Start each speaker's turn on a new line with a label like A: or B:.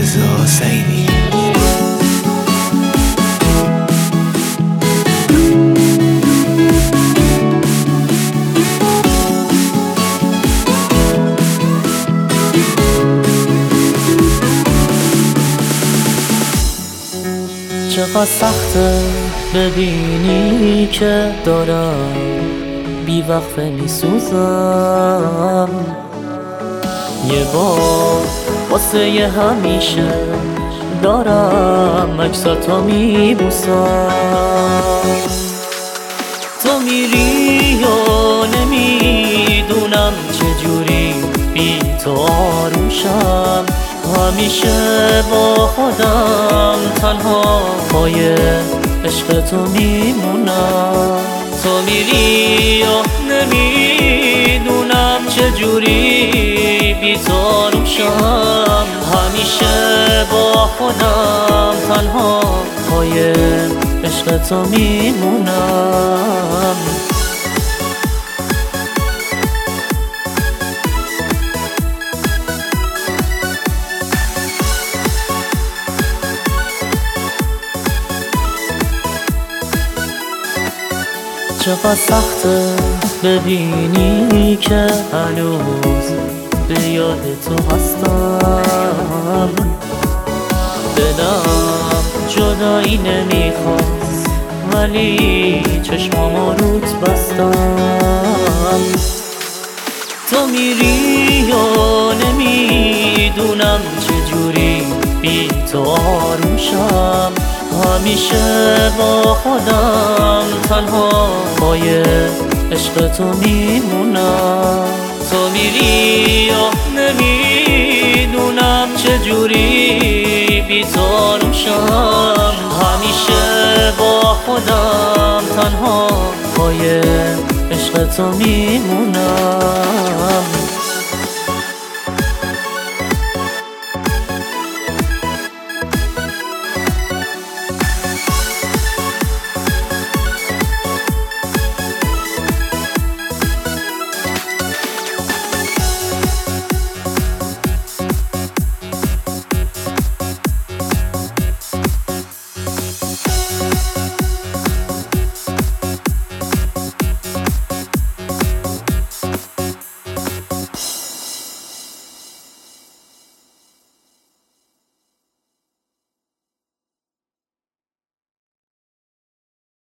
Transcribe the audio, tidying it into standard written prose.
A: رضا سعیدی.
B: چقدر سخته ببینی که دارم بی وقفه میسوزم، یه بار واسه یه همیشه دارم عکساتو میبوسم. تو میری و نمیدونم چجوری بی تو آروشم، همیشه با خودم تنها پای عشق تو میمونم. تو میری و نمیدونم چجوری بی تو آروشم، همیشه با خودم تنها پای عشق تو میمونم. چقدر سخته ببینی که هنوز به یاد تو هستم، دلم جدایی نمیخواست ولی چشمامو روت بستم. تو میری و نمیدونم چجوری بی تو آروشم، همیشه با خودم تنها پای عشق تو میمونم. تو میری و نمیدونم چجوری بی تو آروشم، همیشه با خودم تنها پای عشق تو میمونم.